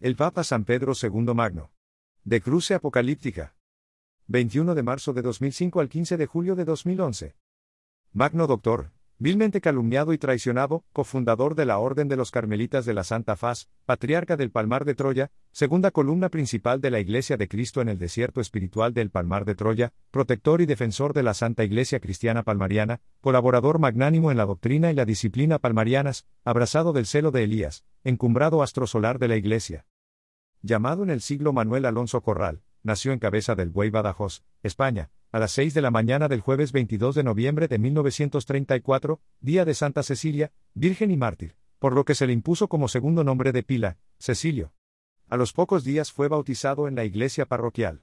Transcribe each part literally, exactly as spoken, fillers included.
El Papa San Pedro segundo Magno. De Cruce Apocalíptica. veintiuno de marzo de dos mil cinco al quince de julio de dos mil once. Magno Doctor, vilmente calumniado y traicionado, cofundador de la Orden de los Carmelitas de la Santa Faz, patriarca del Palmar de Troya, segunda columna principal de la Iglesia de Cristo en el desierto espiritual del Palmar de Troya, protector y defensor de la Santa Iglesia Cristiana Palmariana, colaborador magnánimo en la doctrina y la disciplina palmarianas, abrazado del celo de Elías, encumbrado astro solar de la Iglesia. Llamado en el siglo Manuel Alonso Corral, nació en Cabeza del Buey, Badajoz, España, a las seis de la mañana del jueves veintidós de noviembre de mil novecientos treinta y cuatro, día de Santa Cecilia, Virgen y Mártir, por lo que se le impuso como segundo nombre de pila, Cecilio. A los pocos días fue bautizado en la iglesia parroquial.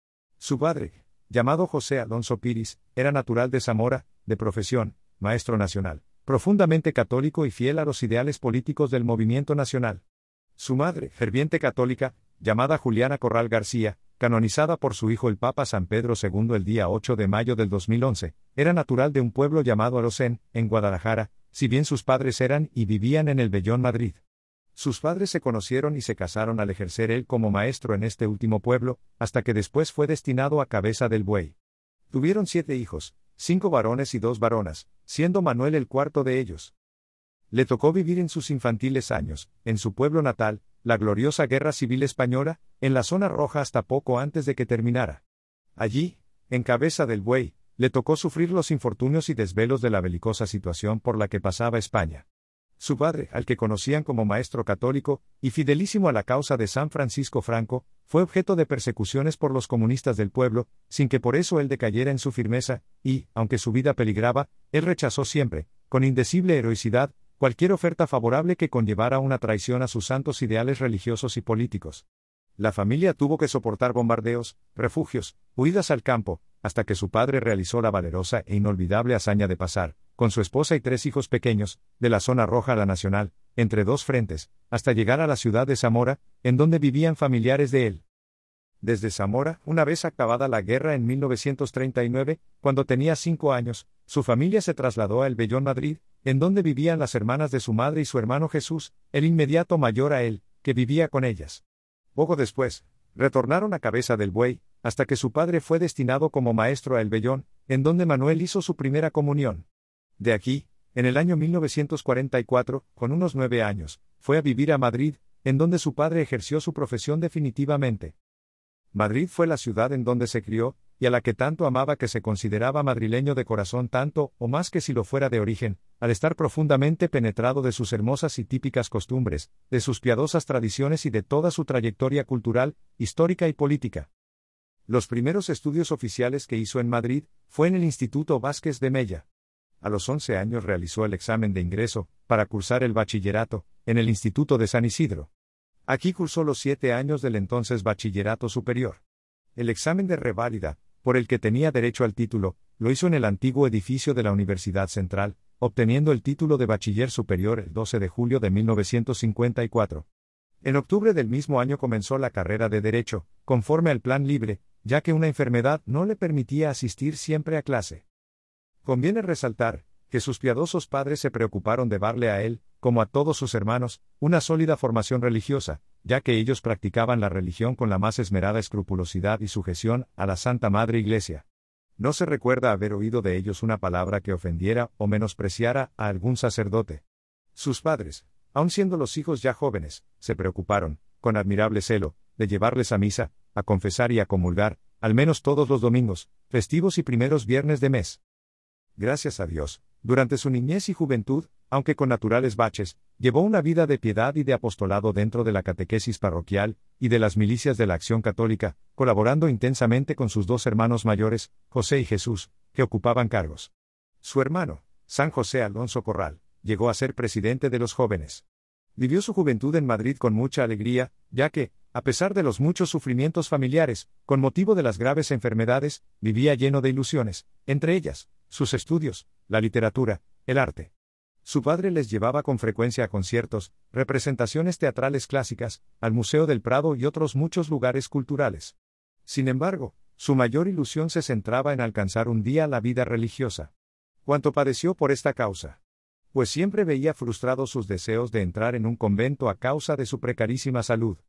Su padre, llamado José Alonso Piris, era natural de Zamora, de profesión, maestro nacional, profundamente católico y fiel a los ideales políticos del movimiento nacional. Su madre, ferviente católica, llamada Juliana Corral García, canonizada por su hijo el Papa San Pedro segundo el día ocho de mayo del dos mil once, era natural de un pueblo llamado Alocén, en Guadalajara, si bien sus padres eran y vivían en el Vellón, Madrid. Sus padres se conocieron y se casaron al ejercer él como maestro en este último pueblo, hasta que después fue destinado a Cabeza del Buey. Tuvieron siete hijos, cinco varones y dos varonas, siendo Manuel el cuarto de ellos. Le tocó vivir en sus infantiles años, en su pueblo natal, la gloriosa Guerra Civil Española, en la Zona Roja hasta poco antes de que terminara. Allí, en Cabeza del Buey, le tocó sufrir los infortunios y desvelos de la belicosa situación por la que pasaba España. Su padre, al que conocían como maestro católico, y fidelísimo a la causa de San Francisco Franco, fue objeto de persecuciones por los comunistas del pueblo, sin que por eso él decayera en su firmeza, y, aunque su vida peligraba, él rechazó siempre, con indecible heroicidad, cualquier oferta favorable que conllevara una traición a sus santos ideales religiosos y políticos. La familia tuvo que soportar bombardeos, refugios, huidas al campo, hasta que su padre realizó la valerosa e inolvidable hazaña de pasar, con su esposa y tres hijos pequeños, de la Zona Roja a la Nacional, entre dos frentes, hasta llegar a la ciudad de Zamora, en donde vivían familiares de él. Desde Zamora, una vez acabada la guerra en mil novecientos treinta y nueve, cuando tenía cinco años, su familia se trasladó a El Vellón, Madrid, en donde vivían las hermanas de su madre y su hermano Jesús, el inmediato mayor a él, que vivía con ellas. Poco después, retornaron a Cabeza del Buey, hasta que su padre fue destinado como maestro a El Vellón, en donde Manuel hizo su primera comunión. De aquí, en el año mil novecientos cuarenta y cuatro, con unos nueve años, fue a vivir a Madrid, en donde su padre ejerció su profesión definitivamente. Madrid fue la ciudad en donde se crió, y a la que tanto amaba que se consideraba madrileño de corazón tanto, o más que si lo fuera de origen, al estar profundamente penetrado de sus hermosas y típicas costumbres, de sus piadosas tradiciones y de toda su trayectoria cultural, histórica y política. Los primeros estudios oficiales que hizo en Madrid, fue en el Instituto Vázquez de Mella. A los once años realizó el examen de ingreso, para cursar el bachillerato, en el Instituto de San Isidro. Aquí cursó los siete años del entonces Bachillerato Superior. El examen de reválida, por el que tenía derecho al título, lo hizo en el antiguo edificio de la Universidad Central, obteniendo el título de Bachiller Superior el doce de julio de mil novecientos cincuenta y cuatro. En octubre del mismo año comenzó la carrera de Derecho, conforme al plan libre, ya que una enfermedad no le permitía asistir siempre a clase. Conviene resaltar, que sus piadosos padres se preocuparon de darle a él, como a todos sus hermanos, una sólida formación religiosa, ya que ellos practicaban la religión con la más esmerada escrupulosidad y sujeción a la Santa Madre Iglesia. No se recuerda haber oído de ellos una palabra que ofendiera o menospreciara a algún sacerdote. Sus padres, aun siendo los hijos ya jóvenes, se preocuparon, con admirable celo, de llevarles a misa, a confesar y a comulgar, al menos todos los domingos, festivos y primeros viernes de mes. Gracias a Dios, durante su niñez y juventud, aunque con naturales baches, llevó una vida de piedad y de apostolado dentro de la catequesis parroquial, y de las milicias de la Acción Católica, colaborando intensamente con sus dos hermanos mayores, José y Jesús, que ocupaban cargos. Su hermano, San José Alonso Corral, llegó a ser presidente de los jóvenes. Vivió su juventud en Madrid con mucha alegría, ya que, a pesar de los muchos sufrimientos familiares, con motivo de las graves enfermedades, vivía lleno de ilusiones, entre ellas, sus estudios, la literatura, el arte. Su padre les llevaba con frecuencia a conciertos, representaciones teatrales clásicas, al Museo del Prado y otros muchos lugares culturales. Sin embargo, su mayor ilusión se centraba en alcanzar un día la vida religiosa. Cuánto padeció por esta causa. Pues siempre veía frustrados sus deseos de entrar en un convento a causa de su precarísima salud.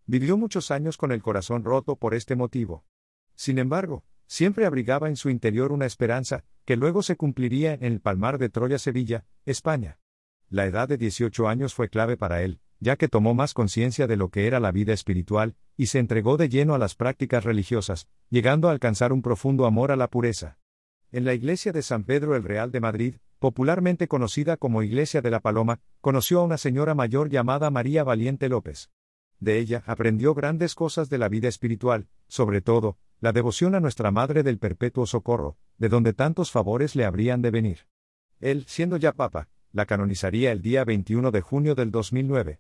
Vivió muchos años con el corazón roto por este motivo. Sin embargo, siempre abrigaba en su interior una esperanza, que luego se cumpliría en el Palmar de Troya, Sevilla, España. La edad de dieciocho años fue clave para él, ya que tomó más conciencia de lo que era la vida espiritual, y se entregó de lleno a las prácticas religiosas, llegando a alcanzar un profundo amor a la pureza. En la iglesia de San Pedro el Real de Madrid, popularmente conocida como Iglesia de la Paloma, conoció a una señora mayor llamada María Valiente López. De ella aprendió grandes cosas de la vida espiritual, sobre todo, la devoción a Nuestra Madre del Perpetuo Socorro, de donde tantos favores le habrían de venir. Él, siendo ya papa, la canonizaría el día veintiuno de junio del dos mil nueve.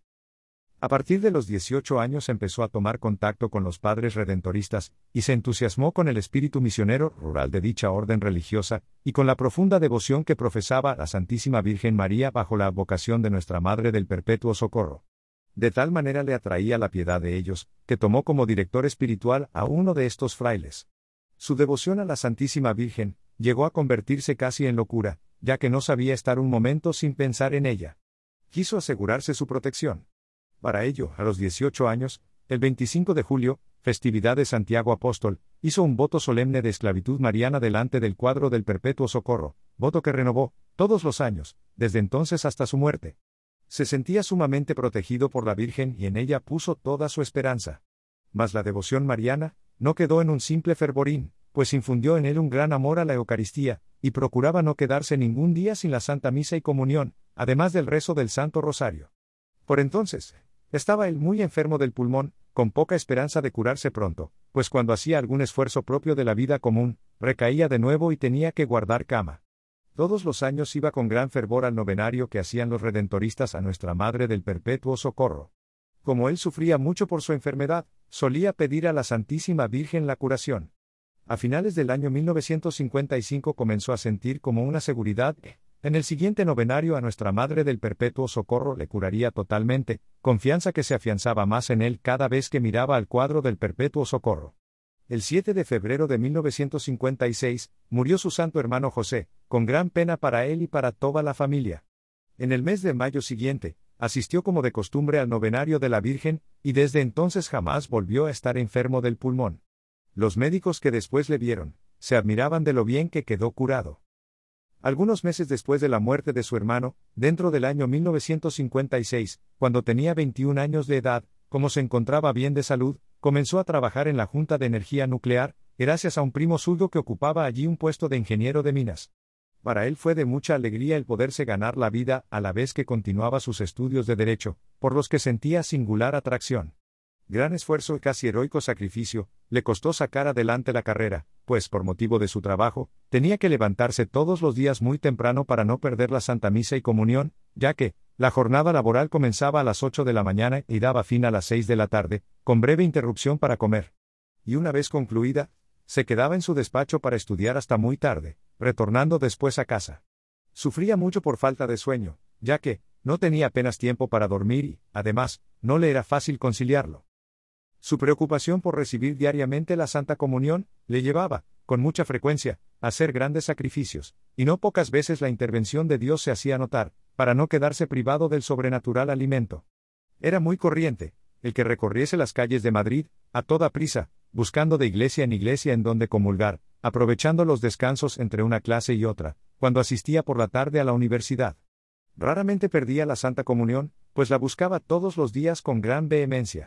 A partir de los dieciocho años empezó a tomar contacto con los padres redentoristas, y se entusiasmó con el espíritu misionero rural de dicha orden religiosa, y con la profunda devoción que profesaba a la Santísima Virgen María bajo la advocación de Nuestra Madre del Perpetuo Socorro. De tal manera le atraía la piedad de ellos, que tomó como director espiritual a uno de estos frailes. Su devoción a la Santísima Virgen llegó a convertirse casi en locura, ya que no sabía estar un momento sin pensar en ella. Quiso asegurarse su protección. Para ello, a los dieciocho años, el veinticinco de julio, festividad de Santiago Apóstol, hizo un voto solemne de esclavitud mariana delante del cuadro del Perpetuo Socorro, voto que renovó, todos los años, desde entonces hasta su muerte. Se sentía sumamente protegido por la Virgen y en ella puso toda su esperanza. Mas la devoción mariana no quedó en un simple fervorín, pues infundió en él un gran amor a la Eucaristía, y procuraba no quedarse ningún día sin la Santa Misa y Comunión, además del rezo del Santo Rosario. Por entonces, estaba él muy enfermo del pulmón, con poca esperanza de curarse pronto, pues cuando hacía algún esfuerzo propio de la vida común, recaía de nuevo y tenía que guardar cama. Todos los años iba con gran fervor al novenario que hacían los redentoristas a Nuestra Madre del Perpetuo Socorro. Como él sufría mucho por su enfermedad, solía pedir a la Santísima Virgen la curación. A finales del año mil novecientos cincuenta y cinco comenzó a sentir como una seguridad que, en el siguiente novenario a Nuestra Madre del Perpetuo Socorro le curaría totalmente, confianza que se afianzaba más en él cada vez que miraba al cuadro del Perpetuo Socorro. El siete de febrero de mil novecientos cincuenta y seis, murió su santo hermano José, con gran pena para él y para toda la familia. En el mes de mayo siguiente, asistió como de costumbre al novenario de la Virgen, y desde entonces jamás volvió a estar enfermo del pulmón. Los médicos que después le vieron, se admiraban de lo bien que quedó curado. Algunos meses después de la muerte de su hermano, dentro del año mil novecientos cincuenta y seis, cuando tenía veintiún años de edad, como se encontraba bien de salud, comenzó a trabajar en la Junta de Energía Nuclear, gracias a un primo suyo que ocupaba allí un puesto de ingeniero de minas. Para él fue de mucha alegría el poderse ganar la vida a la vez que continuaba sus estudios de Derecho, por los que sentía singular atracción. Gran esfuerzo y casi heroico sacrificio le costó sacar adelante la carrera, pues por motivo de su trabajo, tenía que levantarse todos los días muy temprano para no perder la Santa Misa y Comunión, ya que, la jornada laboral comenzaba a las ocho de la mañana y daba fin a las seis de la tarde, con breve interrupción para comer. Y una vez concluida, se quedaba en su despacho para estudiar hasta muy tarde, retornando después a casa. Sufría mucho por falta de sueño, ya que, no tenía apenas tiempo para dormir y, además, no le era fácil conciliarlo. Su preocupación por recibir diariamente la Santa Comunión, le llevaba, con mucha frecuencia, a hacer grandes sacrificios, y no pocas veces la intervención de Dios se hacía notar, para no quedarse privado del sobrenatural alimento. Era muy corriente, el que recorriese las calles de Madrid, a toda prisa, buscando de iglesia en iglesia en donde comulgar, aprovechando los descansos entre una clase y otra, cuando asistía por la tarde a la universidad. Raramente perdía la Santa Comunión, pues la buscaba todos los días con gran vehemencia.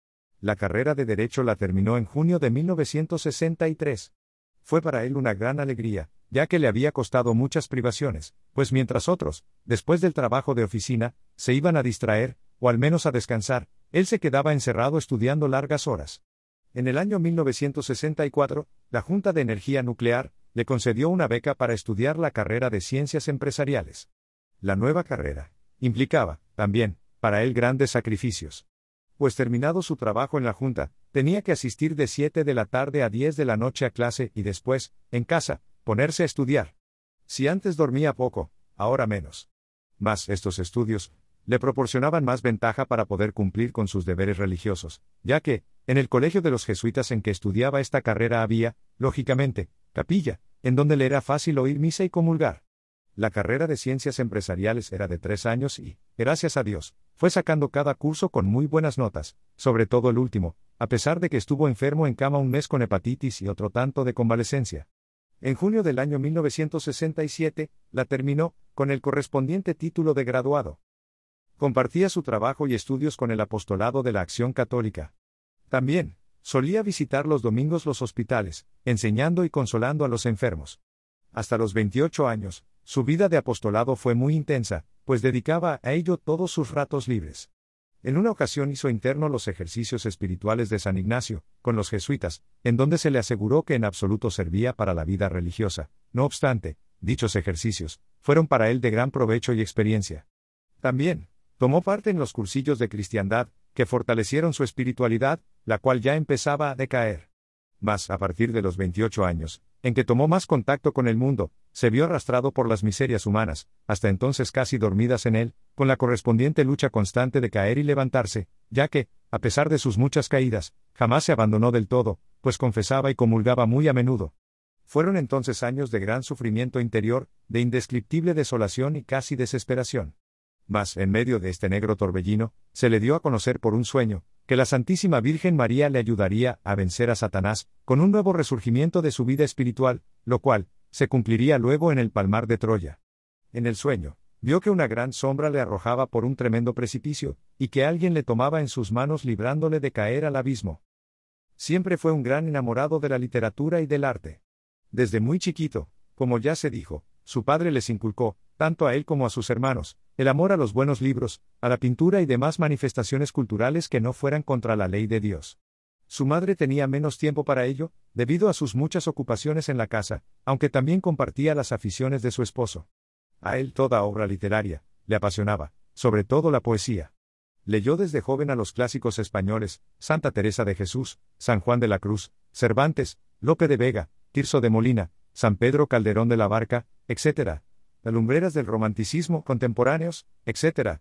La carrera de Derecho la terminó en junio de mil novecientos sesenta y tres. Fue para él una gran alegría, ya que le había costado muchas privaciones, pues mientras otros, después del trabajo de oficina, se iban a distraer, o al menos a descansar, él se quedaba encerrado estudiando largas horas. En el año mil novecientos sesenta y cuatro, la Junta de Energía Nuclear le concedió una beca para estudiar la carrera de Ciencias Empresariales. La nueva carrera implicaba, también, para él grandes sacrificios. Pues terminado su trabajo en la Junta, tenía que asistir de siete de la tarde a diez de la noche a clase y después, en casa, ponerse a estudiar. Si antes dormía poco, ahora menos. Mas estos estudios le proporcionaban más ventaja para poder cumplir con sus deberes religiosos, ya que, en el colegio de los jesuitas en que estudiaba esta carrera había, lógicamente, capilla, en donde le era fácil oír misa y comulgar. La carrera de ciencias empresariales era de tres años y, gracias a Dios, fue sacando cada curso con muy buenas notas, sobre todo el último, a pesar de que estuvo enfermo en cama un mes con hepatitis y otro tanto de convalecencia. En junio del año mil novecientos sesenta y siete, la terminó, con el correspondiente título de graduado. Compartía su trabajo y estudios con el apostolado de la Acción Católica. También, solía visitar los domingos los hospitales, enseñando y consolando a los enfermos. Hasta los veintiocho años, su vida de apostolado fue muy intensa, pues dedicaba a ello todos sus ratos libres. En una ocasión hizo interno los ejercicios espirituales de San Ignacio, con los jesuitas, en donde se le aseguró que en absoluto servía para la vida religiosa. No obstante, dichos ejercicios fueron para él de gran provecho y experiencia. También, tomó parte en los cursillos de cristiandad, que fortalecieron su espiritualidad, la cual ya empezaba a decaer. Mas, a partir de los veintiocho años, en que tomó más contacto con el mundo, se vio arrastrado por las miserias humanas, hasta entonces casi dormidas en él, con la correspondiente lucha constante de caer y levantarse, ya que, a pesar de sus muchas caídas, jamás se abandonó del todo, pues confesaba y comulgaba muy a menudo. Fueron entonces años de gran sufrimiento interior, de indescriptible desolación y casi desesperación. Mas, en medio de este negro torbellino, se le dio a conocer por un sueño, que la Santísima Virgen María le ayudaría a vencer a Satanás, con un nuevo resurgimiento de su vida espiritual, lo cual, se cumpliría luego en el palmar de Troya. En el sueño, vio que una gran sombra le arrojaba por un tremendo precipicio, y que alguien le tomaba en sus manos librándole de caer al abismo. Siempre fue un gran enamorado de la literatura y del arte. Desde muy chiquito, como ya se dijo, su padre les inculcó, tanto a él como a sus hermanos, el amor a los buenos libros, a la pintura y demás manifestaciones culturales que no fueran contra la ley de Dios. Su madre tenía menos tiempo para ello, debido a sus muchas ocupaciones en la casa, aunque también compartía las aficiones de su esposo. A él toda obra literaria le apasionaba, sobre todo la poesía. Leyó desde joven a los clásicos españoles, Santa Teresa de Jesús, San Juan de la Cruz, Cervantes, Lope de Vega, Tirso de Molina, San Pedro Calderón de la Barca, etcétera, las lumbreras del romanticismo contemporáneos, etcétera.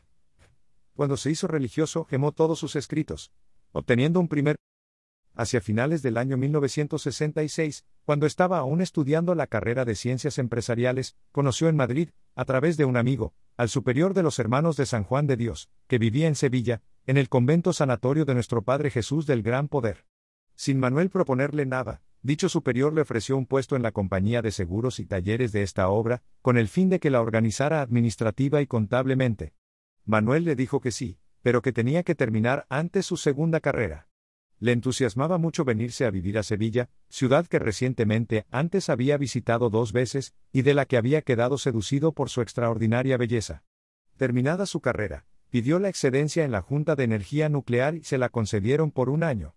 Cuando se hizo religioso, quemó todos sus escritos, obteniendo un primer. Hacia finales del año mil novecientos sesenta y seis, cuando estaba aún estudiando la carrera de Ciencias Empresariales, conoció en Madrid, a través de un amigo, al superior de los Hermanos de San Juan de Dios, que vivía en Sevilla, en el convento sanatorio de nuestro Padre Jesús del Gran Poder. Sin Manuel proponerle nada, dicho superior le ofreció un puesto en la compañía de seguros y talleres de esta obra, con el fin de que la organizara administrativa y contablemente. Manuel le dijo que sí, pero que tenía que terminar antes su segunda carrera. Le entusiasmaba mucho venirse a vivir a Sevilla, ciudad que recientemente antes había visitado dos veces, y de la que había quedado seducido por su extraordinaria belleza. Terminada su carrera, pidió la excedencia en la Junta de Energía Nuclear y se la concedieron por un año.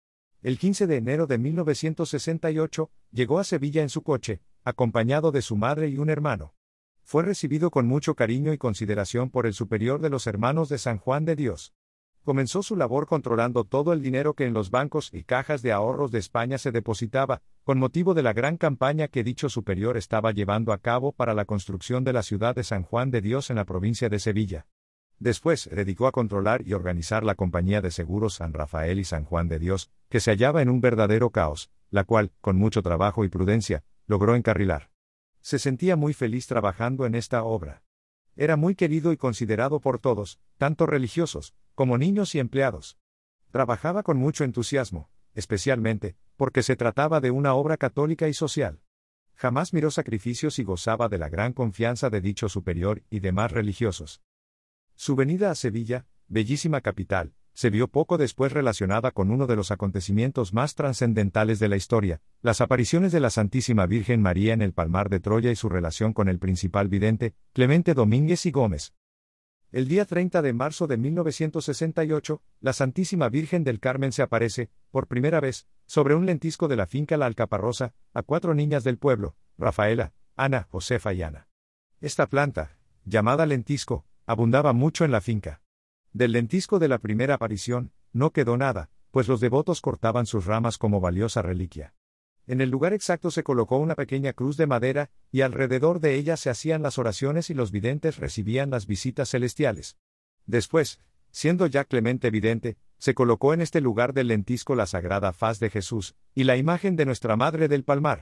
El quince de enero de mil novecientos sesenta y ocho, llegó a Sevilla en su coche, acompañado de su madre y un hermano. Fue recibido con mucho cariño y consideración por el superior de los Hermanos de San Juan de Dios. Comenzó su labor controlando todo el dinero que en los bancos y cajas de ahorros de España se depositaba, con motivo de la gran campaña que dicho superior estaba llevando a cabo para la construcción de la ciudad de San Juan de Dios en la provincia de Sevilla. Después se dedicó a controlar y organizar la compañía de seguros San Rafael y San Juan de Dios, que se hallaba en un verdadero caos, la cual, con mucho trabajo y prudencia, logró encarrilar. Se sentía muy feliz trabajando en esta obra. Era muy querido y considerado por todos, tanto religiosos, como niños y empleados. Trabajaba con mucho entusiasmo, especialmente, porque se trataba de una obra católica y social. Jamás miró sacrificios y gozaba de la gran confianza de dicho superior y demás religiosos. Su venida a Sevilla, bellísima capital, se vio poco después relacionada con uno de los acontecimientos más trascendentales de la historia, las apariciones de la Santísima Virgen María en el Palmar de Troya y su relación con el principal vidente, Clemente Domínguez y Gómez. El día treinta de marzo de mil novecientos sesenta y ocho, la Santísima Virgen del Carmen se aparece, por primera vez, sobre un lentisco de la finca La Alcaparrosa, a cuatro niñas del pueblo, Rafaela, Ana, Josefa y Ana. Esta planta, llamada lentisco, abundaba mucho en la finca. Del lentisco de la primera aparición, no quedó nada, pues los devotos cortaban sus ramas como valiosa reliquia. En el lugar exacto se colocó una pequeña cruz de madera, y alrededor de ella se hacían las oraciones y los videntes recibían las visitas celestiales. Después, siendo ya Clemente vidente, se colocó en este lugar del lentisco la sagrada faz de Jesús, y la imagen de Nuestra Madre del Palmar.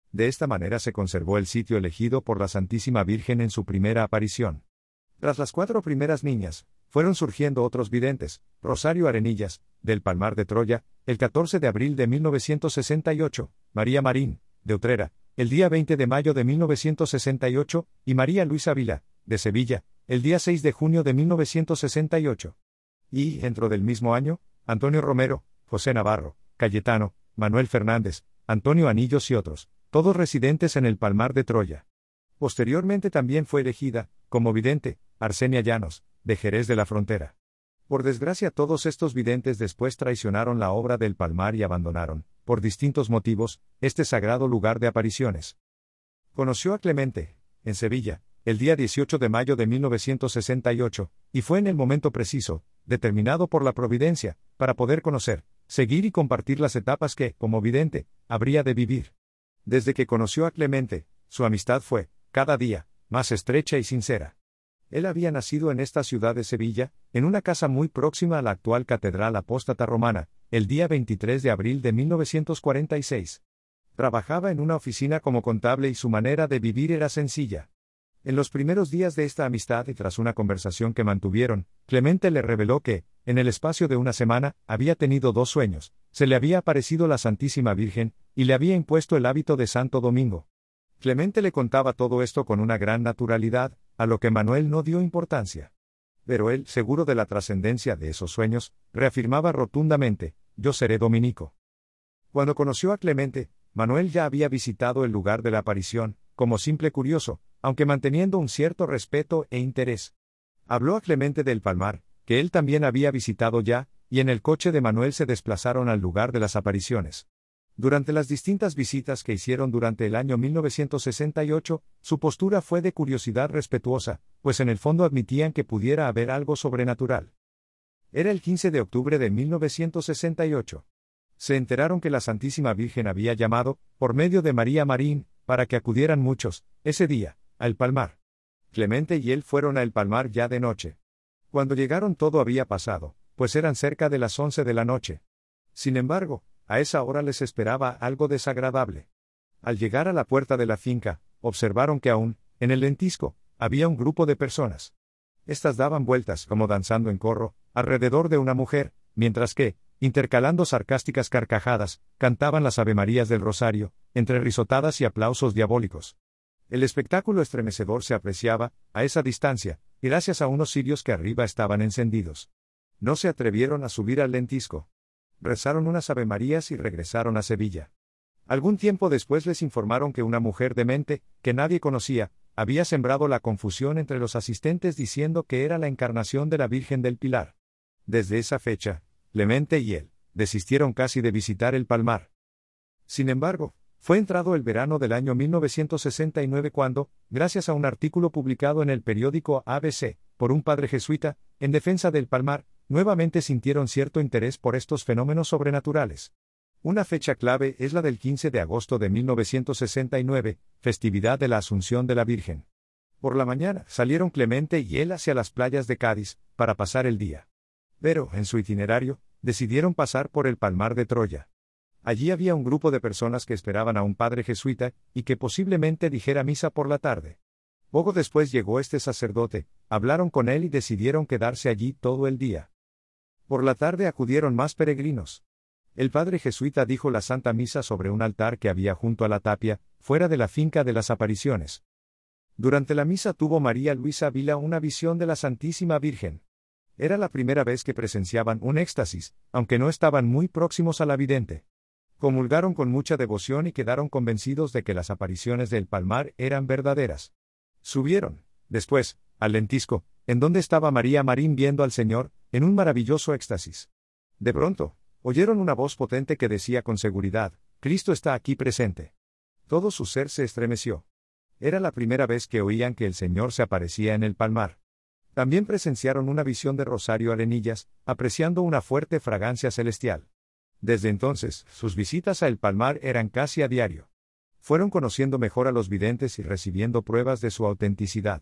De esta manera se conservó el sitio elegido por la Santísima Virgen en su primera aparición. Tras las cuatro primeras niñas, fueron surgiendo otros videntes: Rosario Arenillas, del Palmar de Troya, el catorce de abril de mil novecientos sesenta y ocho, María Marín, de Utrera, el día veinte de mayo de mil novecientos sesenta y ocho, y María Luisa Vila, de Sevilla, el día seis de junio de mil novecientos sesenta y ocho. Y, dentro del mismo año, Antonio Romero, José Navarro, Cayetano, Manuel Fernández, Antonio Anillos y otros, todos residentes en el Palmar de Troya. Posteriormente también fue elegida, como vidente, Arsenia Llanos, de Jerez de la Frontera. Por desgracia, todos estos videntes después traicionaron la obra del Palmar y abandonaron, por distintos motivos, este sagrado lugar de apariciones. Conoció a Clemente, en Sevilla, el día dieciocho de mayo de mil novecientos sesenta y ocho, y fue en el momento preciso, determinado por la providencia, para poder conocer, seguir y compartir las etapas que, como vidente, habría de vivir. Desde que conoció a Clemente, su amistad fue, cada día, más estrecha y sincera. Él había nacido en esta ciudad de Sevilla, en una casa muy próxima a la actual Catedral Apóstata Romana, el día veintitrés de abril de mil novecientos cuarenta y seis. Trabajaba en una oficina como contable y su manera de vivir era sencilla. En los primeros días de esta amistad y tras una conversación que mantuvieron, Clemente le reveló que, en el espacio de una semana, había tenido dos sueños: se le había aparecido la Santísima Virgen, y le había impuesto el hábito de Santo Domingo. Clemente le contaba todo esto con una gran naturalidad, a lo que Manuel no dio importancia. Pero él, seguro de la trascendencia de esos sueños, reafirmaba rotundamente: yo seré dominico. Cuando conoció a Clemente, Manuel ya había visitado el lugar de la aparición, como simple curioso, aunque manteniendo un cierto respeto e interés. Habló a Clemente del Palmar, que él también había visitado ya, y en el coche de Manuel se desplazaron al lugar de las apariciones. Durante las distintas visitas que hicieron durante el año mil novecientos sesenta y ocho, su postura fue de curiosidad respetuosa, pues en el fondo admitían que pudiera haber algo sobrenatural. Era el quince de octubre de mil novecientos sesenta y ocho. Se enteraron que la Santísima Virgen había llamado, por medio de María Marín, para que acudieran muchos, ese día, al Palmar. Clemente y él fueron a El Palmar ya de noche. Cuando llegaron todo había pasado, pues eran cerca de las once de la noche. Sin embargo, a esa hora les esperaba algo desagradable. Al llegar a la puerta de la finca, observaron que aún, en el lentisco, había un grupo de personas. Estas daban vueltas, como danzando en corro, alrededor de una mujer, mientras que, intercalando sarcásticas carcajadas, cantaban las avemarías del rosario, entre risotadas y aplausos diabólicos. El espectáculo estremecedor se apreciaba, a esa distancia, gracias a unos cirios que arriba estaban encendidos. No se atrevieron a subir al lentisco. Rezaron unas avemarías y regresaron a Sevilla. Algún tiempo después les informaron que una mujer demente, que nadie conocía, había sembrado la confusión entre los asistentes diciendo que era la encarnación de la Virgen del Pilar. Desde esa fecha, Clemente y él desistieron casi de visitar el Palmar. Sin embargo, fue entrado el verano del año mil novecientos sesenta y nueve cuando, gracias a un artículo publicado en el periódico A B C, por un padre jesuita, en defensa del Palmar, nuevamente sintieron cierto interés por estos fenómenos sobrenaturales. Una fecha clave es la del quince de agosto de mil novecientos sesenta y nueve, festividad de la Asunción de la Virgen. Por la mañana, salieron Clemente y él hacia las playas de Cádiz, para pasar el día. Pero, en su itinerario, decidieron pasar por el Palmar de Troya. Allí había un grupo de personas que esperaban a un padre jesuita, y que posiblemente dijera misa por la tarde. Poco después llegó este sacerdote, hablaron con él y decidieron quedarse allí todo el día. Por la tarde acudieron más peregrinos. El padre jesuita dijo la Santa Misa sobre un altar que había junto a la tapia, fuera de la finca de las apariciones. Durante la misa tuvo María Luisa Vila una visión de la Santísima Virgen. Era la primera vez que presenciaban un éxtasis, aunque no estaban muy próximos a la vidente. Comulgaron con mucha devoción y quedaron convencidos de que las apariciones del Palmar eran verdaderas. Subieron, después, al lentisco, en donde estaba María Marín viendo al Señor, en un maravilloso éxtasis. De pronto, oyeron una voz potente que decía con seguridad: Cristo está aquí presente. Todo su ser se estremeció. Era la primera vez que oían que el Señor se aparecía en el Palmar. También presenciaron una visión de Rosario Arenillas, apreciando una fuerte fragancia celestial. Desde entonces, sus visitas a El Palmar eran casi a diario. Fueron conociendo mejor a los videntes y recibiendo pruebas de su autenticidad.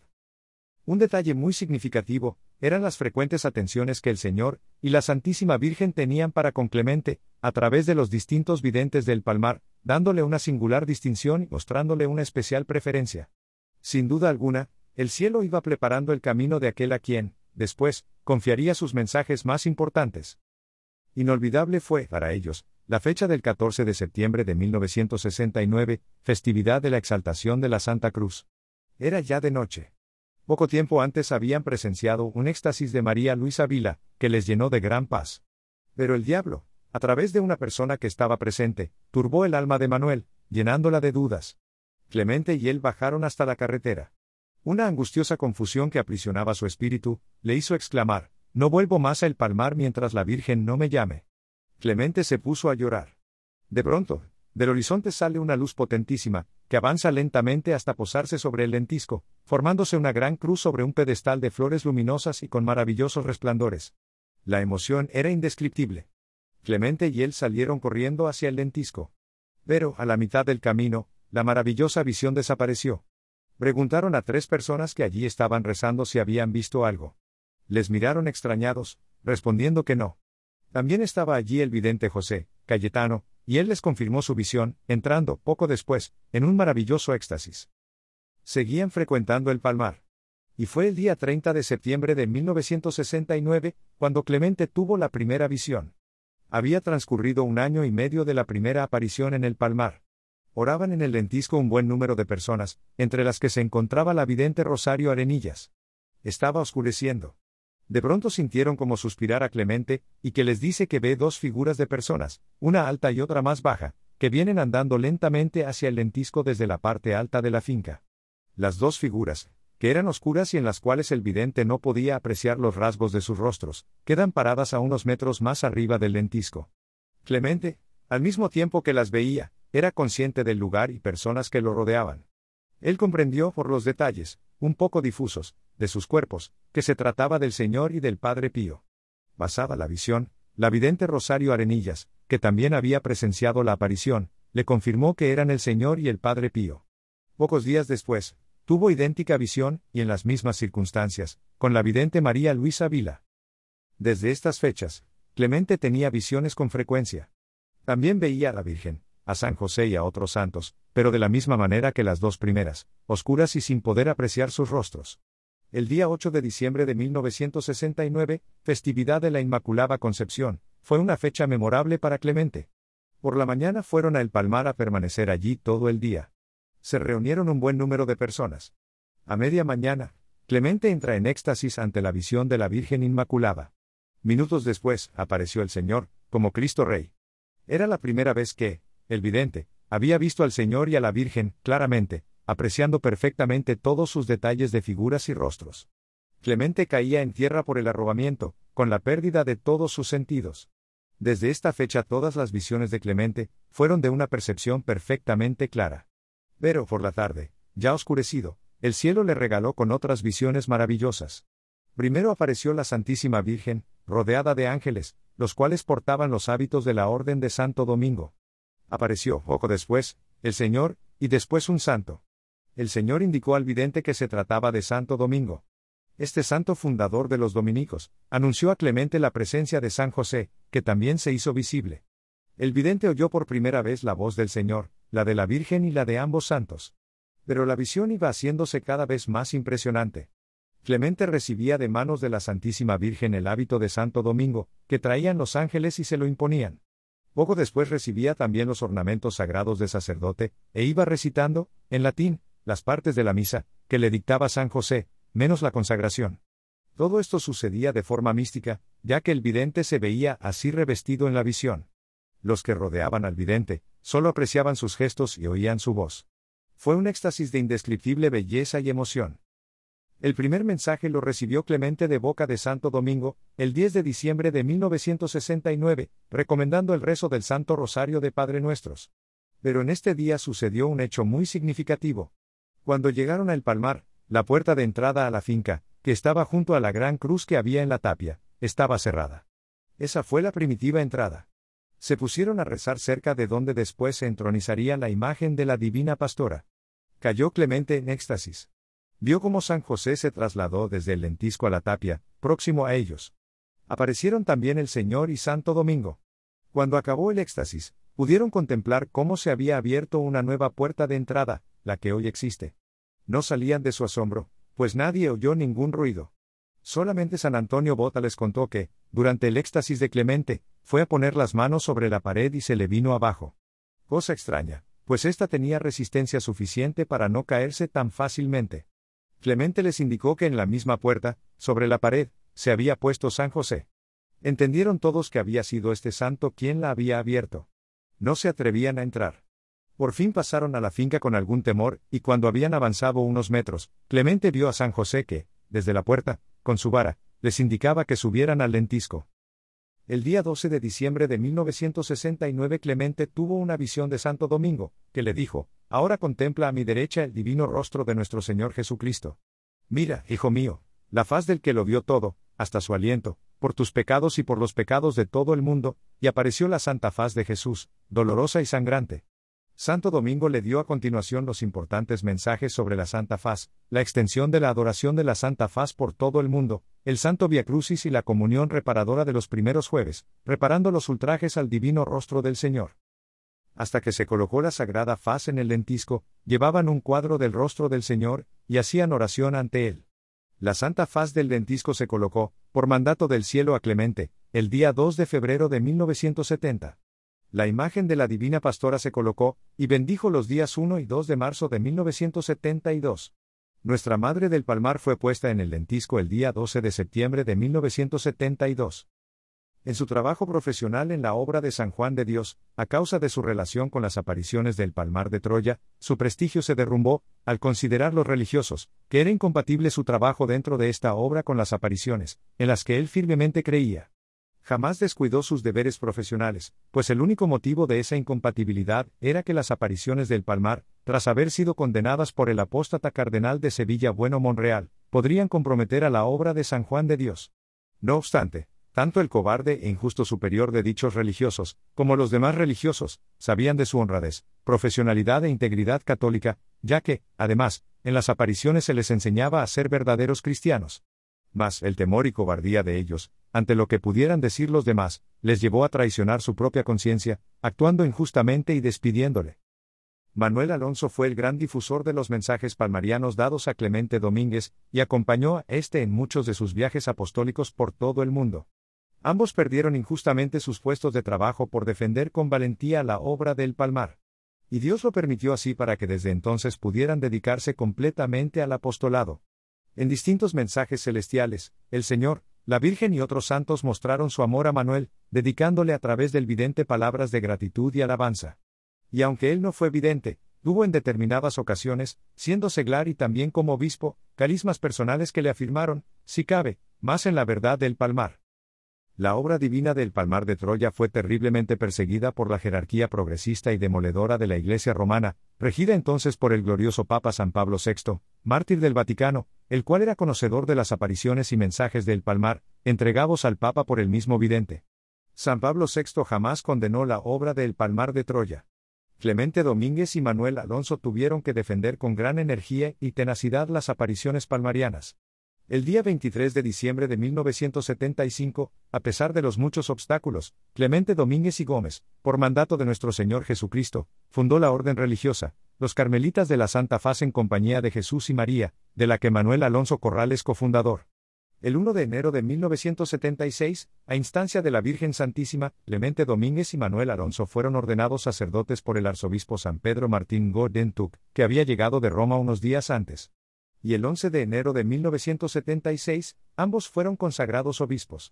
Un detalle muy significativo, eran las frecuentes atenciones que el Señor y la Santísima Virgen tenían para con Clemente, a través de los distintos videntes del Palmar, dándole una singular distinción y mostrándole una especial preferencia. Sin duda alguna, el cielo iba preparando el camino de aquel a quien, después, confiaría sus mensajes más importantes. Inolvidable fue, para ellos, la fecha del catorce de septiembre de mil novecientos sesenta y nueve, festividad de la exaltación de la Santa Cruz. Era ya de noche. Poco tiempo antes habían presenciado un éxtasis de María Luisa Vila, que les llenó de gran paz. Pero el diablo, a través de una persona que estaba presente, turbó el alma de Manuel, llenándola de dudas. Clemente y él bajaron hasta la carretera. Una angustiosa confusión que aprisionaba su espíritu, le hizo exclamar: «No vuelvo más a El Palmar mientras la Virgen no me llame». Clemente se puso a llorar. De pronto, del horizonte sale una luz potentísima, que avanza lentamente hasta posarse sobre el lentisco, formándose una gran cruz sobre un pedestal de flores luminosas y con maravillosos resplandores. La emoción era indescriptible. Clemente y él salieron corriendo hacia el lentisco. Pero, a la mitad del camino, la maravillosa visión desapareció. Preguntaron a tres personas que allí estaban rezando si habían visto algo. Les miraron extrañados, respondiendo que no. También estaba allí el vidente José Cayetano, y él les confirmó su visión, entrando, poco después, en un maravilloso éxtasis. Seguían frecuentando el Palmar. Y fue el día treinta de septiembre de mil novecientos sesenta y nueve, cuando Clemente tuvo la primera visión. Había transcurrido un año y medio de la primera aparición en el Palmar. Oraban en el lentisco un buen número de personas, entre las que se encontraba la vidente Rosario Arenillas. Estaba oscureciendo. De pronto sintieron como suspirar a Clemente, y que les dice que ve dos figuras de personas, una alta y otra más baja, que vienen andando lentamente hacia el lentisco desde la parte alta de la finca. Las dos figuras, que eran oscuras y en las cuales el vidente no podía apreciar los rasgos de sus rostros, quedan paradas a unos metros más arriba del lentisco. Clemente, al mismo tiempo que las veía, era consciente del lugar y personas que lo rodeaban. Él comprendió, por los detalles, un poco difusos, de sus cuerpos, que se trataba del Señor y del Padre Pío. Basada la visión, la vidente Rosario Arenillas, que también había presenciado la aparición, le confirmó que eran el Señor y el Padre Pío. Pocos días después, tuvo idéntica visión, y en las mismas circunstancias, con la vidente María Luisa Vila. Desde estas fechas, Clemente tenía visiones con frecuencia. También veía a la Virgen, a San José y a otros santos, pero de la misma manera que las dos primeras, oscuras y sin poder apreciar sus rostros. El día ocho de diciembre de mil novecientos sesenta y nueve, festividad de la Inmaculada Concepción, fue una fecha memorable para Clemente. Por la mañana fueron a El Palmar a permanecer allí todo el día. Se reunieron un buen número de personas. A media mañana, Clemente entra en éxtasis ante la visión de la Virgen Inmaculada. Minutos después, apareció el Señor, como Cristo Rey. Era la primera vez que, el vidente, había visto al Señor y a la Virgen, claramente, apreciando perfectamente todos sus detalles de figuras y rostros. Clemente caía en tierra por el arrobamiento, con la pérdida de todos sus sentidos. Desde esta fecha todas las visiones de Clemente, fueron de una percepción perfectamente clara. Pero por la tarde, ya oscurecido, el cielo le regaló con otras visiones maravillosas. Primero apareció la Santísima Virgen, rodeada de ángeles, los cuales portaban los hábitos de la Orden de Santo Domingo. Apareció, poco después, el Señor, y después un santo. El Señor indicó al vidente que se trataba de Santo Domingo. Este santo fundador de los dominicos, anunció a Clemente la presencia de San José, que también se hizo visible. El vidente oyó por primera vez la voz del Señor, la de la Virgen y la de ambos santos. Pero la visión iba haciéndose cada vez más impresionante. Clemente recibía de manos de la Santísima Virgen el hábito de Santo Domingo, que traían los ángeles y se lo imponían. Poco después recibía también los ornamentos sagrados de sacerdote, e iba recitando, en latín, las partes de la misa, que le dictaba San José, menos la consagración. Todo esto sucedía de forma mística, ya que el vidente se veía así revestido en la visión. Los que rodeaban al vidente, solo apreciaban sus gestos y oían su voz. Fue un éxtasis de indescriptible belleza y emoción. El primer mensaje lo recibió Clemente de boca de Santo Domingo, el diez de diciembre de mil novecientos sesenta y nueve, recomendando el rezo del Santo Rosario de Padre Nuestros. Pero en este día sucedió un hecho muy significativo. Cuando llegaron a El Palmar, la puerta de entrada a la finca, que estaba junto a la gran cruz que había en la tapia, estaba cerrada. Esa fue la primitiva entrada. Se pusieron a rezar cerca de donde después se entronizaría la imagen de la Divina Pastora. Cayó Clemente en éxtasis. Vio cómo San José se trasladó desde el lentisco a la tapia, próximo a ellos. Aparecieron también el Señor y Santo Domingo. Cuando acabó el éxtasis, pudieron contemplar cómo se había abierto una nueva puerta de entrada, la que hoy existe. No salían de su asombro, pues nadie oyó ningún ruido. Solamente San Antonio Bota les contó que, durante el éxtasis de Clemente, fue a poner las manos sobre la pared y se le vino abajo. Cosa extraña, pues ésta tenía resistencia suficiente para no caerse tan fácilmente. Clemente les indicó que en la misma puerta, sobre la pared, se había puesto San José. Entendieron todos que había sido este santo quien la había abierto. No se atrevían a entrar. Por fin pasaron a la finca con algún temor, y cuando habían avanzado unos metros, Clemente vio a San José que, desde la puerta, con su vara, les indicaba que subieran al lentisco. El día doce de diciembre de mil novecientos sesenta y nueve Clemente tuvo una visión de Santo Domingo, que le dijo: «Ahora contempla a mi derecha el divino rostro de nuestro Señor Jesucristo. Mira, hijo mío, la faz del que lo vio todo, hasta su aliento, por tus pecados y por los pecados de todo el mundo», y apareció la santa faz de Jesús, dolorosa y sangrante. Santo Domingo le dio a continuación los importantes mensajes sobre la Santa Faz, la extensión de la adoración de la Santa Faz por todo el mundo, el Santo Viacrucis y la comunión reparadora de los primeros jueves, reparando los ultrajes al divino rostro del Señor. Hasta que se colocó la Sagrada Faz en el lentisco, llevaban un cuadro del rostro del Señor, y hacían oración ante él. La Santa Faz del lentisco se colocó, por mandato del cielo a Clemente, el día dos de febrero de mil novecientos setenta. La imagen de la Divina Pastora se colocó, y bendijo los días uno y dos de marzo de mil novecientos setenta y dos. Nuestra Madre del Palmar fue puesta en el lentisco el día doce de septiembre de mil novecientos setenta y dos. En su trabajo profesional en la obra de San Juan de Dios, a causa de su relación con las apariciones del Palmar de Troya, su prestigio se derrumbó, al considerar los religiosos, que era incompatible su trabajo dentro de esta obra con las apariciones, en las que él firmemente creía. Jamás descuidó sus deberes profesionales, pues el único motivo de esa incompatibilidad era que las apariciones del Palmar, tras haber sido condenadas por el apóstata cardenal de Sevilla Bueno Monreal, podrían comprometer a la obra de San Juan de Dios. No obstante, tanto el cobarde e injusto superior de dichos religiosos, como los demás religiosos, sabían de su honradez, profesionalidad e integridad católica, ya que, además, en las apariciones se les enseñaba a ser verdaderos cristianos. Mas el temor y cobardía de ellos, ante lo que pudieran decir los demás, les llevó a traicionar su propia conciencia, actuando injustamente y despidiéndole. Manuel Alonso fue el gran difusor de los mensajes palmarianos dados a Clemente Domínguez, y acompañó a éste en muchos de sus viajes apostólicos por todo el mundo. Ambos perdieron injustamente sus puestos de trabajo por defender con valentía la obra del Palmar. Y Dios lo permitió así para que desde entonces pudieran dedicarse completamente al apostolado. En distintos mensajes celestiales, el Señor, la Virgen y otros santos mostraron su amor a Manuel, dedicándole a través del vidente palabras de gratitud y alabanza. Y aunque él no fue vidente, tuvo en determinadas ocasiones, siendo seglar y también como obispo, carismas personales que le afirmaron, si cabe, más en la verdad del Palmar. La obra divina del Palmar de Troya fue terriblemente perseguida por la jerarquía progresista y demoledora de la Iglesia romana, regida entonces por el glorioso Papa San Pablo sexto, mártir del Vaticano, el cual era conocedor de las apariciones y mensajes del Palmar, entregados al Papa por el mismo vidente. San Pablo sexto jamás condenó la obra del Palmar de Troya. Clemente Domínguez y Manuel Alonso tuvieron que defender con gran energía y tenacidad las apariciones palmarianas. El día veintitrés de diciembre de mil novecientos setenta y cinco, a pesar de los muchos obstáculos, Clemente Domínguez y Gómez, por mandato de nuestro Señor Jesucristo, fundó la orden religiosa, los Carmelitas de la Santa Faz en compañía de Jesús y María, de la que Manuel Alonso Corral es cofundador. El primero de enero de mil novecientos setenta y seis, a instancia de la Virgen Santísima, Clemente Domínguez y Manuel Alonso fueron ordenados sacerdotes por el arzobispo San Pedro Martín Gordentuc, que había llegado de Roma unos días antes. Y el once de enero de mil novecientos setenta y seis, ambos fueron consagrados obispos.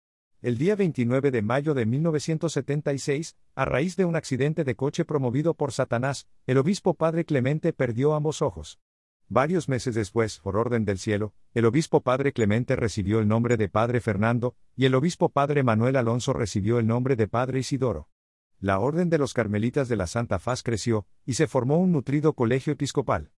El día veintinueve de mayo de mil novecientos setenta y seis, a raíz de un accidente de coche promovido por Satanás, el obispo padre Clemente perdió ambos ojos. Varios meses después, por orden del cielo, el obispo padre Clemente recibió el nombre de padre Fernando, y el obispo padre Manuel Alonso recibió el nombre de padre Isidoro. La orden de los Carmelitas de la Santa Faz creció, y se formó un nutrido colegio episcopal.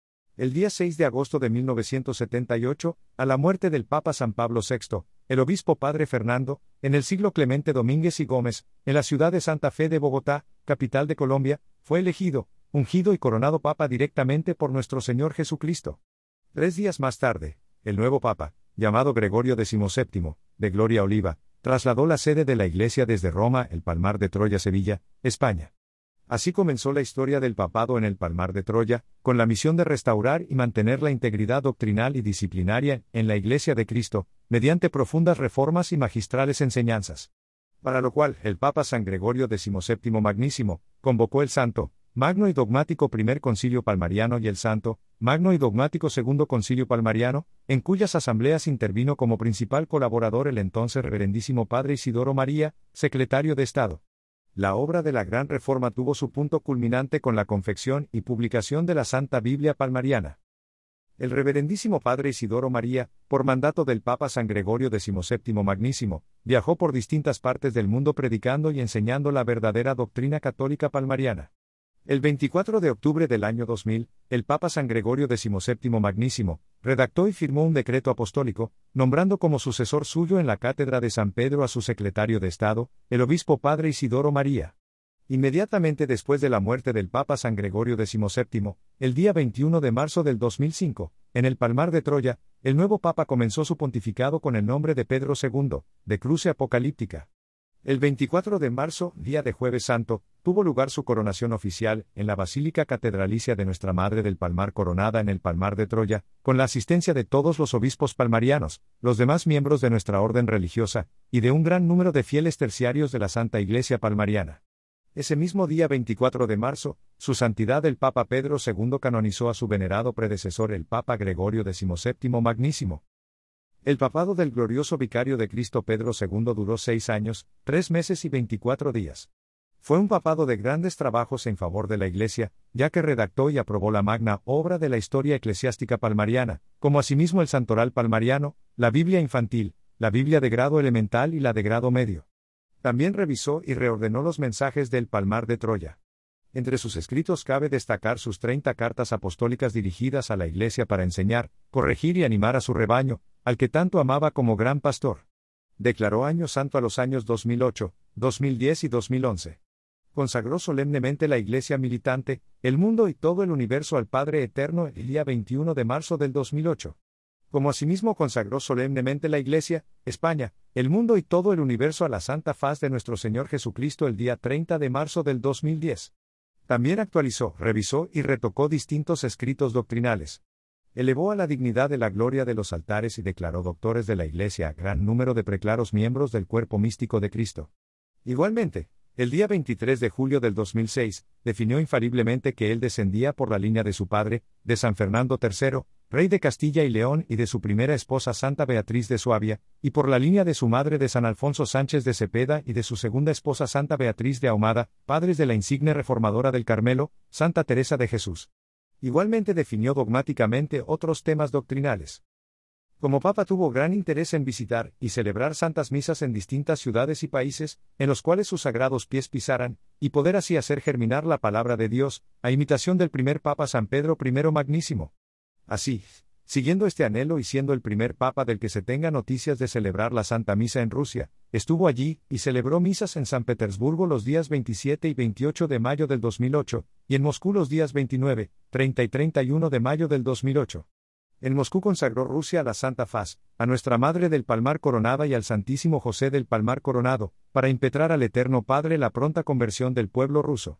El día seis de agosto de mil novecientos setenta y ocho, a la muerte del Papa San Pablo sexto, el obispo padre Fernando, en el siglo Clemente Domínguez y Gómez, en la ciudad de Santa Fe de Bogotá, capital de Colombia, fue elegido, ungido y coronado Papa directamente por nuestro Señor Jesucristo. Tres días más tarde, el nuevo Papa, llamado Gregorio decimoséptimo, de Gloria Oliva, trasladó la sede de la Iglesia desde Roma, el Palmar de Troya, Sevilla, España. Así comenzó la historia del papado en el Palmar de Troya, con la misión de restaurar y mantener la integridad doctrinal y disciplinaria en la Iglesia de Cristo, mediante profundas reformas y magistrales enseñanzas. Para lo cual, el Papa San Gregorio decimoséptimo Magnísimo convocó el Santo, Magno y Dogmático Primer Concilio Palmariano y el Santo, Magno y Dogmático Segundo Concilio Palmariano, en cuyas asambleas intervino como principal colaborador el entonces Reverendísimo Padre Isidoro María, secretario de Estado. La obra de la Gran Reforma tuvo su punto culminante con la confección y publicación de la Santa Biblia Palmariana. El Reverendísimo Padre Isidoro María, por mandato del Papa San Gregorio decimoséptimo Magnísimo, viajó por distintas partes del mundo predicando y enseñando la verdadera doctrina católica palmariana. El veinticuatro de octubre del año dos mil, el Papa San Gregorio decimoséptimo Magnísimo redactó y firmó un decreto apostólico, nombrando como sucesor suyo en la cátedra de San Pedro a su secretario de Estado, el obispo Padre Isidoro María. Inmediatamente después de la muerte del Papa San Gregorio decimoséptimo, el día veintiuno de marzo del dos mil cinco, en el Palmar de Troya, el nuevo Papa comenzó su pontificado con el nombre de Pedro segundo, de Cruce Apocalíptica. El veinticuatro de marzo, día de Jueves Santo, tuvo lugar su coronación oficial en la Basílica Catedralicia de Nuestra Madre del Palmar coronada en el Palmar de Troya, con la asistencia de todos los obispos palmarianos, los demás miembros de nuestra orden religiosa, y de un gran número de fieles terciarios de la Santa Iglesia palmariana. Ese mismo día veinticuatro de marzo, su santidad el Papa Pedro segundo canonizó a su venerado predecesor el Papa Gregorio decimoséptimo Magnísimo. El papado del glorioso vicario de Cristo Pedro segundo duró seis años, tres meses y veinticuatro días. Fue un papado de grandes trabajos en favor de la Iglesia, ya que redactó y aprobó la magna obra de la historia eclesiástica palmariana, como asimismo el Santoral palmariano, la Biblia infantil, la Biblia de grado elemental y la de grado medio. También revisó y reordenó los mensajes del Palmar de Troya. Entre sus escritos cabe destacar sus treinta cartas apostólicas dirigidas a la Iglesia para enseñar, corregir y animar a su rebaño, al que tanto amaba como gran pastor. Declaró año santo a los años dos mil ocho, dos mil diez y dos mil once. Consagró solemnemente la Iglesia militante, el mundo y todo el universo al Padre Eterno el día veintiuno de marzo del dos mil ocho. Como asimismo consagró solemnemente la Iglesia, España, el mundo y todo el universo a la santa faz de nuestro Señor Jesucristo el día treinta de marzo del dos mil diez. También actualizó, revisó y retocó distintos escritos doctrinales. Elevó a la dignidad de la gloria de los altares y declaró doctores de la Iglesia a gran número de preclaros miembros del cuerpo místico de Cristo. Igualmente, el día veintitrés de julio del dos mil seis, definió infaliblemente que él descendía por la línea de su padre, de San Fernando tercero, rey de Castilla y León y de su primera esposa Santa Beatriz de Suabia, y por la línea de su madre de San Alfonso Sánchez de Cepeda y de su segunda esposa Santa Beatriz de Ahumada, padres de la insigne reformadora del Carmelo, Santa Teresa de Jesús. Igualmente definió dogmáticamente otros temas doctrinales. Como Papa tuvo gran interés en visitar y celebrar santas misas en distintas ciudades y países, en los cuales sus sagrados pies pisaran, y poder así hacer germinar la palabra de Dios, a imitación del primer Papa San Pedro primero Magnísimo. Así, siguiendo este anhelo y siendo el primer Papa del que se tenga noticias de celebrar la Santa Misa en Rusia, estuvo allí y celebró misas en San Petersburgo los días veintisiete y veintiocho de mayo del dos mil ocho, y en Moscú los días veintinueve, treinta y treinta y uno de mayo del dos mil ocho. En Moscú consagró Rusia a la Santa Faz, a Nuestra Madre del Palmar Coronada y al Santísimo José del Palmar Coronado, para impetrar al Eterno Padre la pronta conversión del pueblo ruso.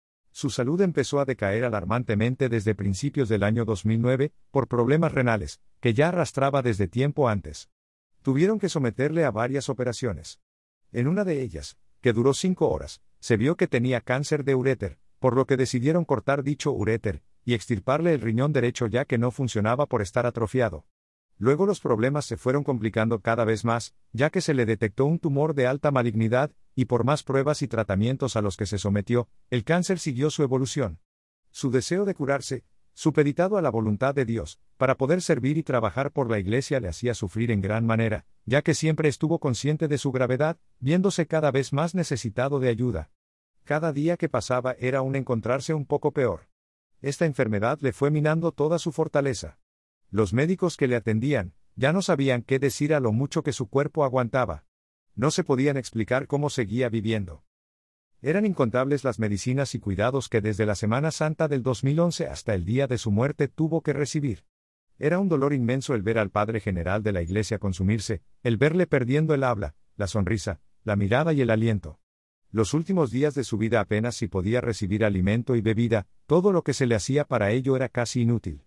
Su salud empezó a decaer alarmantemente desde principios del año dos mil nueve, por problemas renales, que ya arrastraba desde tiempo antes. Tuvieron que someterle a varias operaciones. En una de ellas, que duró cinco horas, se vio que tenía cáncer de uréter, por lo que decidieron cortar dicho uréter, y extirparle el riñón derecho ya que no funcionaba por estar atrofiado. Luego los problemas se fueron complicando cada vez más, ya que se le detectó un tumor de alta malignidad, y por más pruebas y tratamientos a los que se sometió, el cáncer siguió su evolución. Su deseo de curarse, supeditado a la voluntad de Dios, para poder servir y trabajar por la Iglesia le hacía sufrir en gran manera, ya que siempre estuvo consciente de su gravedad, viéndose cada vez más necesitado de ayuda. Cada día que pasaba era un encontrarse un poco peor. Esta enfermedad le fue minando toda su fortaleza. Los médicos que le atendían, ya no sabían qué decir a lo mucho que su cuerpo aguantaba. No se podían explicar cómo seguía viviendo. Eran incontables las medicinas y cuidados que desde la Semana Santa del dos mil once hasta el día de su muerte tuvo que recibir. Era un dolor inmenso el ver al Padre General de la Iglesia consumirse, el verle perdiendo el habla, la sonrisa, la mirada y el aliento. Los últimos días de su vida apenas si podía recibir alimento y bebida, todo lo que se le hacía para ello era casi inútil.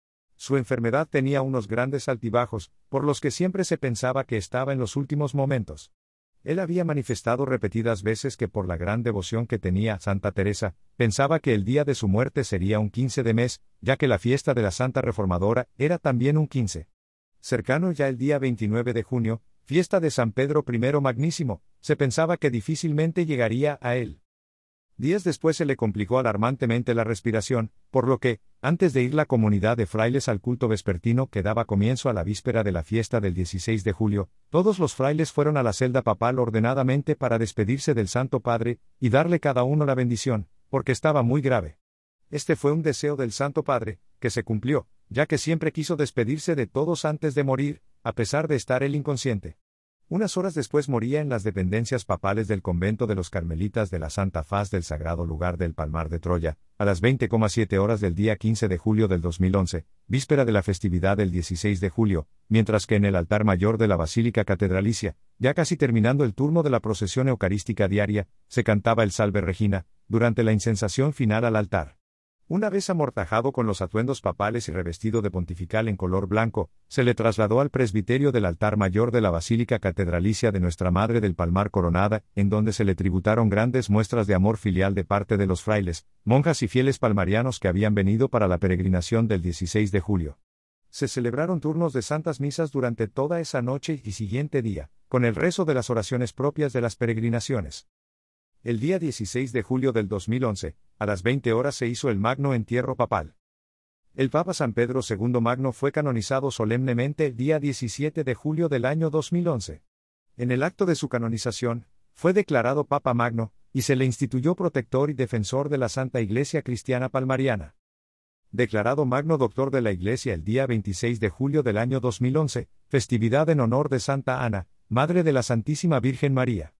Su enfermedad tenía unos grandes altibajos, por los que siempre se pensaba que estaba en los últimos momentos. Él había manifestado repetidas veces que por la gran devoción que tenía a Santa Teresa, pensaba que el día de su muerte sería un quince de mes, ya que la fiesta de la Santa Reformadora era también un quince. Cercano ya el día veintinueve de junio, fiesta de San Pedro I Magnísimo, se pensaba que difícilmente llegaría a él. Días después se le complicó alarmantemente la respiración, por lo que, antes de ir la comunidad de frailes al culto vespertino que daba comienzo a la víspera de la fiesta del dieciséis de julio, todos los frailes fueron a la celda papal ordenadamente para despedirse del Santo Padre, y darle cada uno la bendición, porque estaba muy grave. Este fue un deseo del Santo Padre, que se cumplió, ya que siempre quiso despedirse de todos antes de morir, a pesar de estar él inconsciente. Unas horas después moría en las dependencias papales del convento de los Carmelitas de la Santa Faz del Sagrado Lugar del Palmar de Troya, a las veinte coma siete horas del día quince de julio del dos mil once, víspera de la festividad del dieciséis de julio, mientras que en el altar mayor de la Basílica Catedralicia, ya casi terminando el turno de la procesión eucarística diaria, se cantaba el Salve Regina, durante la incensación final al altar. Una vez amortajado con los atuendos papales y revestido de pontifical en color blanco, se le trasladó al presbiterio del altar mayor de la Basílica Catedralicia de Nuestra Madre del Palmar Coronada, en donde se le tributaron grandes muestras de amor filial de parte de los frailes, monjas y fieles palmarianos que habían venido para la peregrinación del dieciséis de julio. Se celebraron turnos de santas misas durante toda esa noche y siguiente día, con el rezo de las oraciones propias de las peregrinaciones. El día dieciséis de julio del dos mil once, a las veinte horas se hizo el magno entierro papal. El Papa San Pedro segundo Magno fue canonizado solemnemente el día diecisiete de julio del año dos mil once. En el acto de su canonización, fue declarado Papa Magno, y se le instituyó protector y defensor de la Santa Iglesia Cristiana Palmariana. Declarado Magno Doctor de la Iglesia el día veintiséis de julio del año dos mil once, festividad en honor de Santa Ana, Madre de la Santísima Virgen María.